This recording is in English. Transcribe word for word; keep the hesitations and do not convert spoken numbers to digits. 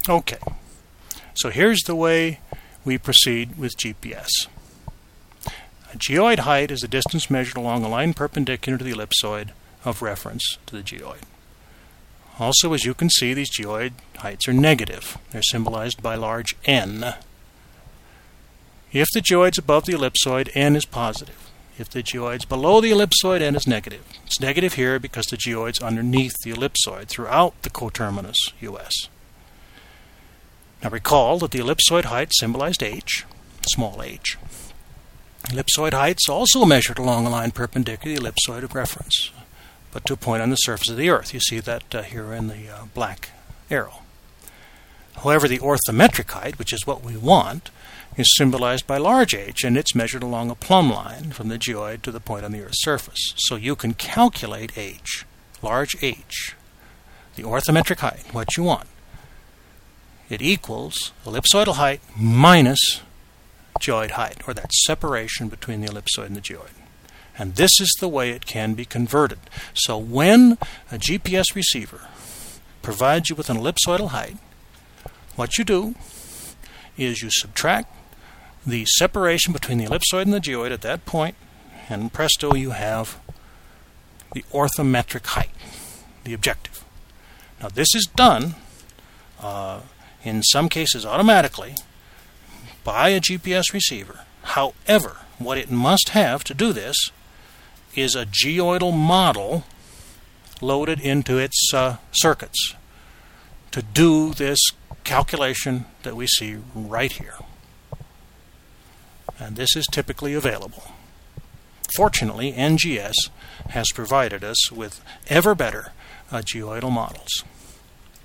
Okay, so here's the way we proceed with G P S. A geoid height is the distance measured along a line perpendicular to the ellipsoid of reference to the geoid. Also, as you can see, these geoid heights are negative. They're symbolized by large N. If the geoid's above the ellipsoid, N is positive. If the geoid's below the ellipsoid, N is negative. It's negative here because the geoid's underneath the ellipsoid throughout the coterminus U S. Now recall that the ellipsoid height symbolized H, small h. Ellipsoid height's also measured along a line perpendicular to the ellipsoid of reference, but to a point on the surface of the Earth. You see that uh, here in the uh, black arrow. However, the orthometric height, which is what we want, is symbolized by large h, and it's measured along a plumb line from the geoid to the point on the Earth's surface. So you can calculate h, large h, the orthometric height, what you want. It equals ellipsoidal height minus geoid height, or that separation between the ellipsoid and the geoid. And this is the way it can be converted. So when a G P S receiver provides you with an ellipsoidal height, what you do is you subtract the separation between the ellipsoid and the geoid at that point, and presto, you have the orthometric height, the objective. Now this is done uh, in some cases automatically by a G P S receiver. However, what it must have to do this is a geoidal model loaded into its uh, circuits to do this calculation that we see right here. And this is typically available. Fortunately, N G S has provided us with ever better uh, geoidal models.